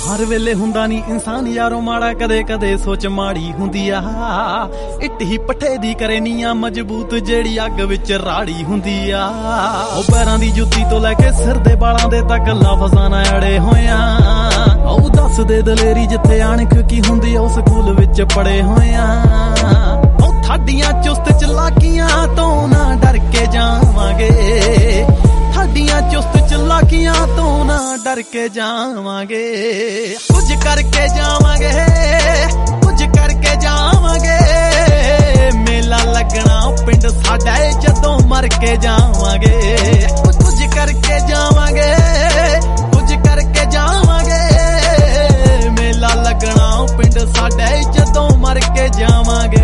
हर वेले हुंदा नी इंसान यारो माड़ा, कदे कदे सोच माड़ी हुंदी आ। इट ही पट्ठे दी करे नीया मजबूत, जेड़ी अग विच राड़ी हुंदी आ। ओ पैरां दी जुत्ती तो लैके सिर दे बालां दे तक लफ्ज़ां नाल अड़े होया। ओ दस दे दलेरी जिथे अणख की हुंदी, ओ स्कूल विच पढ़े होया। ओ थाडियां चुस्त चलाकियां तो ना डर के जावांगे, थाडियां चुस्त चलाकियां तो ना डर के जावांगे। कुछ करके जावांगे, कुछ करके जावांगे। मेला लगना पिंड साडा जदों मर के जावांगे। कुछ करके जावांगे, कुछ करके जावांगे। मेला लगना पिंड साडा जदों मर के जावांगे।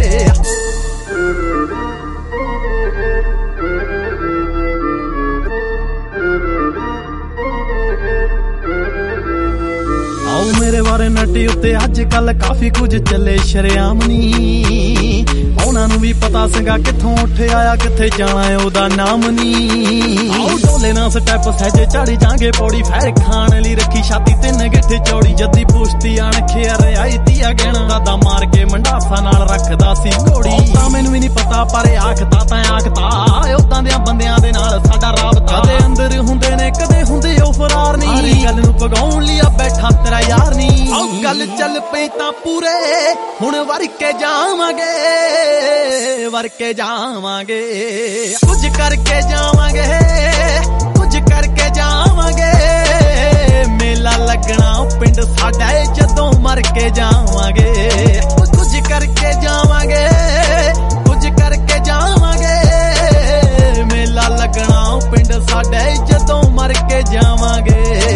मेरे बारे नटी उत्ते अज कल काफी कुछ चले शरेआम नी। उन्हां नूं भी पता सीगा कित्थों उठ आया कित्थे जाना है ओदा नाम नी। आओ डोले ना स्टैप सहजे चढ़ जांगे पौड़ी, फैर खान लई रखी छाती 3 गिठ चौड़ी। जद्दी पुश्ती अणखे रियाई तिया गहना, दादा मार के मंडासा नाल रखदा सी घोड़ी। तां मैनूं भी नहीं पता पर आखदा तां आखदा, उदां दियां बंदियां दे नाल साडा राबता। कदे अंदर हुंदे ने कदे हुंदे ओ फरार नी, गल नूं पगाउण लई बैठा तेरा यार नी। गल चल पई तां पूरे हुण वर के जावांगे, वर के जावांगे। कुछ करके जावांगे, कुछ करके जावांगे। मेला लगना पिंड साडा जदों मर के जावांगे। कुछ करके जावांगे, कुछ करके जावांगे। मेला लगना पिंड साडा जदों मर के जावांगे।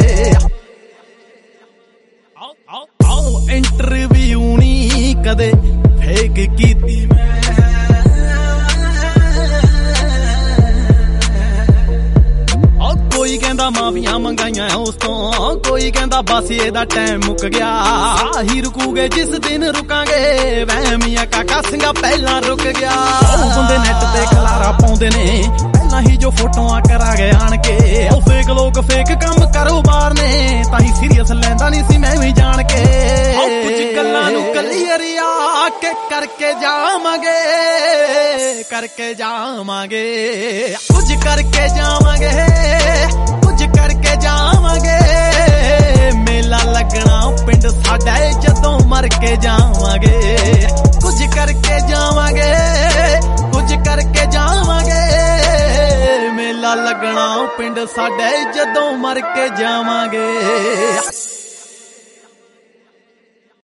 इंटरव्यू नी कदे फेक कीती मैं, कोई कहंदा माफिया मंगाइयां उस तो, कोई कहंदा बस एदा टाइम मुक गया। ही रुकूगे जिस दिन रुकांगे, वहमिया काका सिंगा पहला रुक गया। बंदे नेट ते खलारा पाउंदे ने पहला ही जो फोटोआं करा गए आण के। ओ फेक लोग फेक काम कारोबार ने, ताही सीरियस लैंदा नहीं सी मैं भी जान के। कुछ गल्लां नूं क्लीयर आके करके जावांगे, करके जावांगे। कुछ करके जावांगे, कुछ करके जावांगे। मेला लगना पिंड साडा जदों मर के जावांगे। कुछ करके जावांगे, कुछ करके जावांगे। मेला लगना पिंड साडा जदों मर के जावांगे।